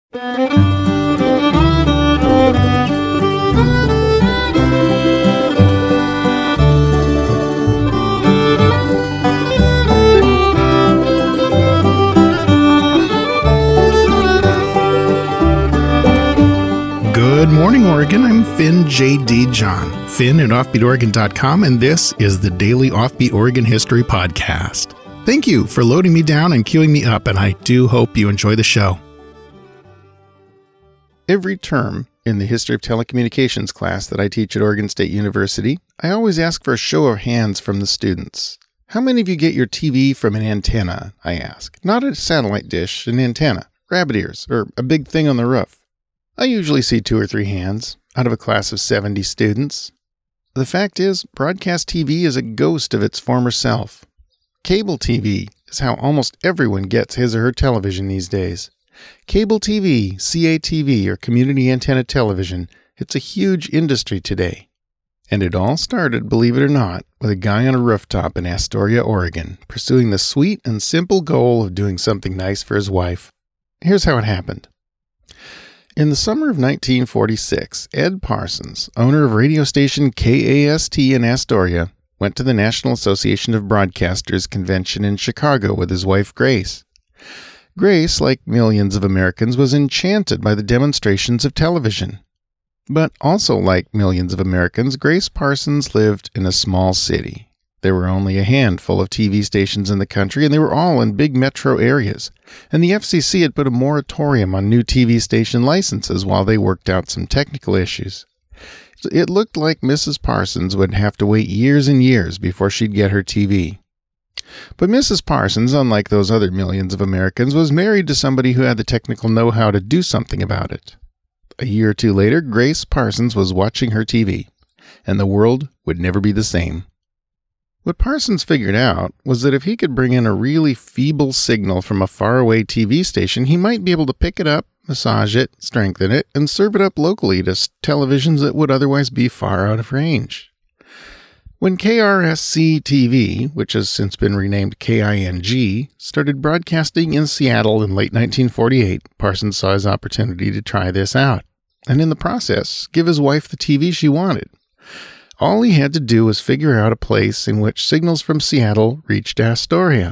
Good morning, Oregon. I'm Finn J.D. John, Finn at OffbeatOregon.com, and this is the Daily Offbeat Oregon History Podcast. Thank you for loading me down and queuing me up, and I do hope you enjoy the show. Every term in the History of Telecommunications class that I teach at Oregon State University, I always ask for a show of hands from the students. How many of you get your TV from an antenna, I ask? Not a satellite dish, an antenna, rabbit ears, or a big thing on the roof. I usually see 2 or 3 hands out of a class of 70 students. The fact is, broadcast TV is a ghost of its former self. Cable TV is how almost everyone gets his or her television these days. Cable TV, CATV, or community antenna television, it's a huge industry today. And it all started, believe it or not, with a guy on a rooftop in Astoria, Oregon, pursuing the sweet and simple goal of doing something nice for his wife. Here's how it happened. In the summer of 1946, Ed Parsons, owner of radio station KAST in Astoria, went to the National Association of Broadcasters convention in Chicago with his wife Grace. Grace, like millions of Americans, was enchanted by the demonstrations of television. But also like millions of Americans, Grace Parsons lived in a small city. There were only a handful of TV stations in the country, and they were all in big metro areas. And the FCC had put a moratorium on new TV station licenses while they worked out some technical issues. It looked like Mrs. Parsons would have to wait years and years before she'd get her TV. But Mrs. Parsons, unlike those other millions of Americans, was married to somebody who had the technical know-how to do something about it. A year or two later, Grace Parsons was watching her TV, and the world would never be the same. What Parsons figured out was that if he could bring in a really feeble signal from a faraway TV station, he might be able to pick it up, massage it, strengthen it, and serve it up locally to televisions that would otherwise be far out of range. When KRSC-TV, which has since been renamed KING, started broadcasting in Seattle in late 1948, Parsons saw his opportunity to try this out, and in the process, give his wife the TV she wanted. All he had to do was figure out a place in which signals from Seattle reached Astoria.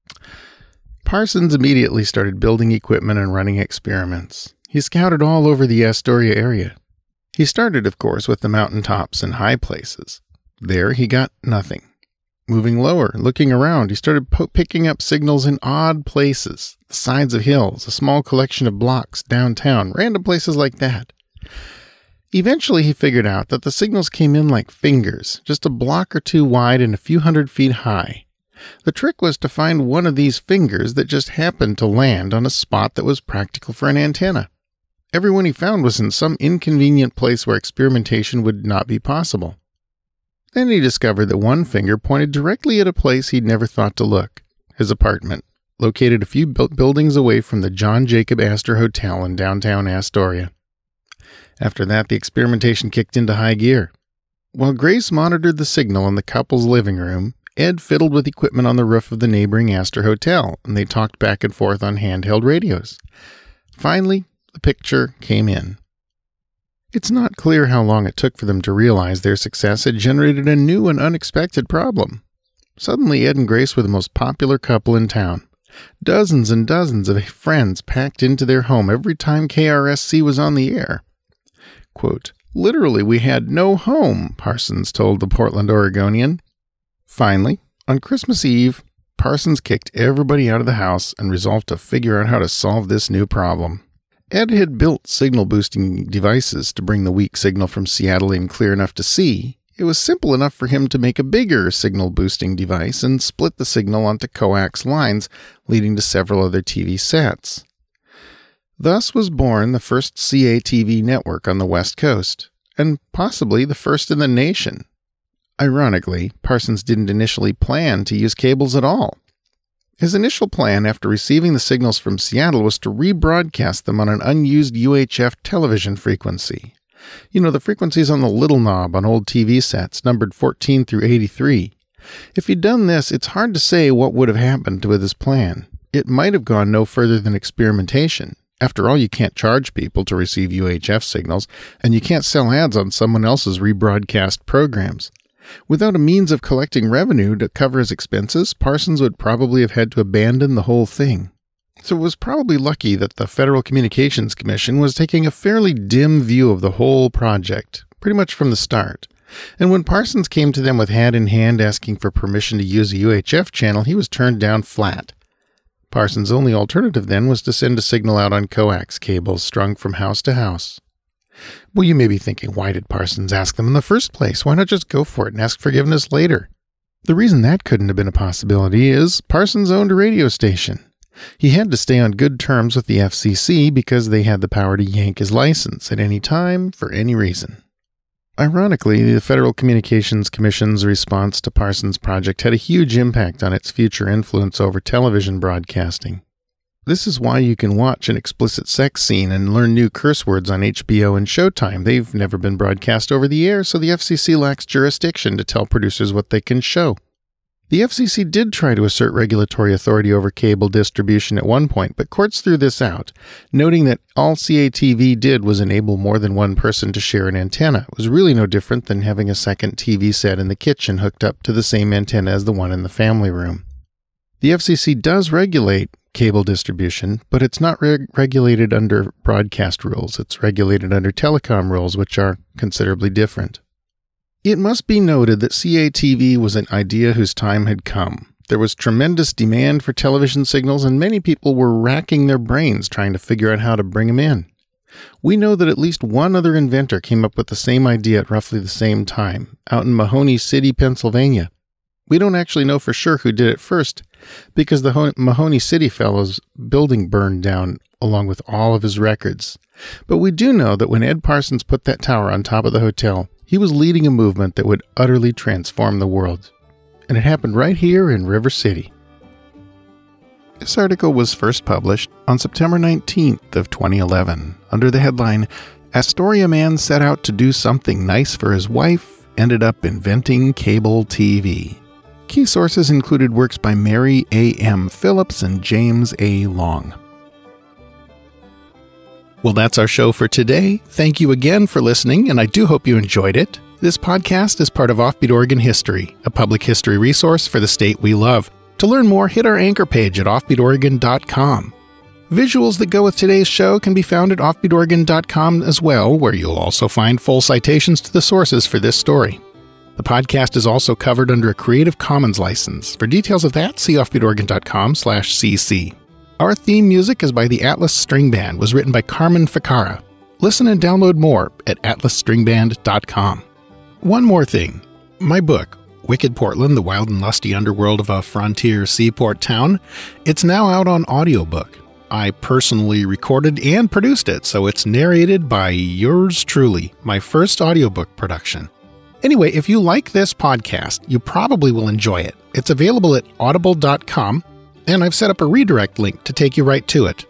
Parsons immediately started building equipment and running experiments. He scouted all over the Astoria area. He started, of course, with the mountaintops and high places. There he got nothing. Moving lower, looking around, he started picking up signals in odd places, the sides of hills, a small collection of blocks downtown, random places like that. Eventually, he figured out that the signals came in like fingers, just a block or two wide and a few hundred feet high. The trick was to find one of these fingers that just happened to land on a spot that was practical for an antenna. Everyone he found was in some inconvenient place where experimentation would not be possible. Then he discovered that one finger pointed directly at a place he'd never thought to look, his apartment, located a few buildings away from the John Jacob Astor Hotel in downtown Astoria. After that, the experimentation kicked into high gear. While Grace monitored the signal in the couple's living room, Ed fiddled with equipment on the roof of the neighboring Astor Hotel, and they talked back and forth on handheld radios. Finally, the picture came in. It's not clear how long it took for them to realize their success had generated a new and unexpected problem. Suddenly, Ed and Grace were the most popular couple in town. Dozens and dozens of friends packed into their home every time KRSC was on the air. Quote, "Literally, we had no home," Parsons told the Portland Oregonian. Finally, on Christmas Eve, Parsons kicked everybody out of the house and resolved to figure out how to solve this new problem. Ed had built signal-boosting devices to bring the weak signal from Seattle in clear enough to see. It was simple enough for him to make a bigger signal-boosting device and split the signal onto coax lines, leading to several other TV sets. Thus was born the first CATV network on the West Coast, and possibly the first in the nation. Ironically, Parsons didn't initially plan to use cables at all. His initial plan after receiving the signals from Seattle was to rebroadcast them on an unused UHF television frequency. You know, the frequencies on the little knob on old TV sets, numbered 14 through 83. If he'd done this, it's hard to say what would have happened with his plan. It might have gone no further than experimentation. After all, you can't charge people to receive UHF signals, and you can't sell ads on someone else's rebroadcast programs. Without a means of collecting revenue to cover his expenses, Parsons would probably have had to abandon the whole thing. So it was probably lucky that the Federal Communications Commission was taking a fairly dim view of the whole project, pretty much from the start. And when Parsons came to them with hat in hand asking for permission to use a UHF channel, he was turned down flat. Parsons' only alternative then was to send a signal out on coax cables strung from house to house. Well, you may be thinking, why did Parsons ask them in the first place? Why not just go for it and ask forgiveness later? The reason that couldn't have been a possibility is Parsons owned a radio station. He had to stay on good terms with the FCC because they had the power to yank his license at any time for any reason. Ironically, the Federal Communications Commission's response to Parsons' project had a huge impact on its future influence over television broadcasting. This is why you can watch an explicit sex scene and learn new curse words on HBO and Showtime. They've never been broadcast over the air, so the FCC lacks jurisdiction to tell producers what they can show. The FCC did try to assert regulatory authority over cable distribution at one point, but courts threw this out, noting that all CATV did was enable more than one person to share an antenna. It was really no different than having a second TV set in the kitchen hooked up to the same antenna as the one in the family room. The FCC does regulate cable distribution, but it's not regulated under broadcast rules. It's regulated under telecom rules, which are considerably different. It must be noted that CATV was an idea whose time had come. There was tremendous demand for television signals, and many people were racking their brains trying to figure out how to bring them in. We know that at least one other inventor came up with the same idea at roughly the same time, out in Mahoney City, Pennsylvania. We don't actually know for sure who did it first, because the Mahoney City fellow's building burned down along with all of his records. But we do know that when Ed Parsons put that tower on top of the hotel, he was leading a movement that would utterly transform the world. And it happened right here in River City. This article was first published on September 19th of 2011 under the headline, Astoria man set out to do something nice for his wife, ended up inventing cable TV. Key sources included works by Mary A.M. Phillips and James A. Long. Well, that's our show for today. Thank you again for listening, and I do hope you enjoyed it. This podcast is part of Offbeat Oregon History, a public history resource for the state we love. To learn more, hit our anchor page at offbeatoregon.com. Visuals that go with today's show can be found at offbeatoregon.com as well, where you'll also find full citations to the sources for this story. The podcast is also covered under a Creative Commons license. For details of that, see offbeatoregon.com/cc. Our theme music is by the Atlas String Band, was written by Carmen Ficara. Listen and download more at atlasstringband.com. One more thing. My book, Wicked Portland, The Wild and Lusty Underworld of a Frontier Seaport Town, it's now out on audiobook. I personally recorded and produced it, so it's narrated by yours truly, my first audiobook production. Anyway, if you like this podcast, you probably will enjoy it. It's available at audible.com. And I've set up a redirect link to take you right to it,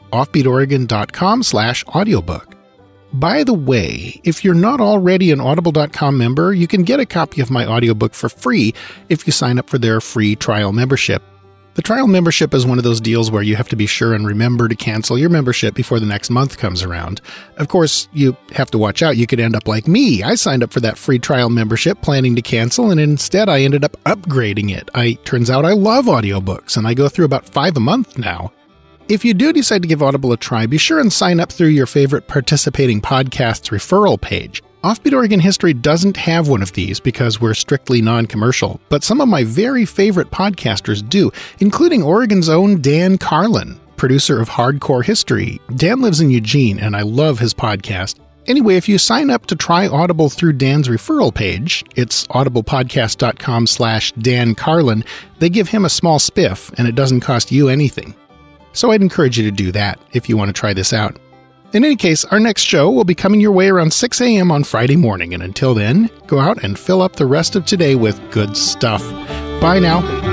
offbeatoregon.com/audiobook. By the way, if you're not already an audible.com member, you can get a copy of my audiobook for free if you sign up for their free trial membership. The trial membership is one of those deals where you have to be sure and remember to cancel your membership before the next month comes around. Of course, you have to watch out. You could end up like me. I signed up for that free trial membership planning to cancel, and instead I ended up upgrading it. Turns out I love audiobooks, and I go through about 5 a month now. If you do decide to give Audible a try, be sure and sign up through your favorite participating podcast's referral page. Offbeat Oregon History doesn't have one of these because we're strictly non-commercial, but some of my very favorite podcasters do, including Oregon's own Dan Carlin, producer of Hardcore History. Dan lives in Eugene, and I love his podcast. Anyway, if you sign up to try Audible through Dan's referral page, it's audiblepodcast.com/Dan Carlin, they give him a small spiff, and it doesn't cost you anything. So I'd encourage you to do that if you want to try this out. In any case, our next show will be coming your way around 6 a.m. on Friday morning, and until then, go out and fill up the rest of today with good stuff. Bye now.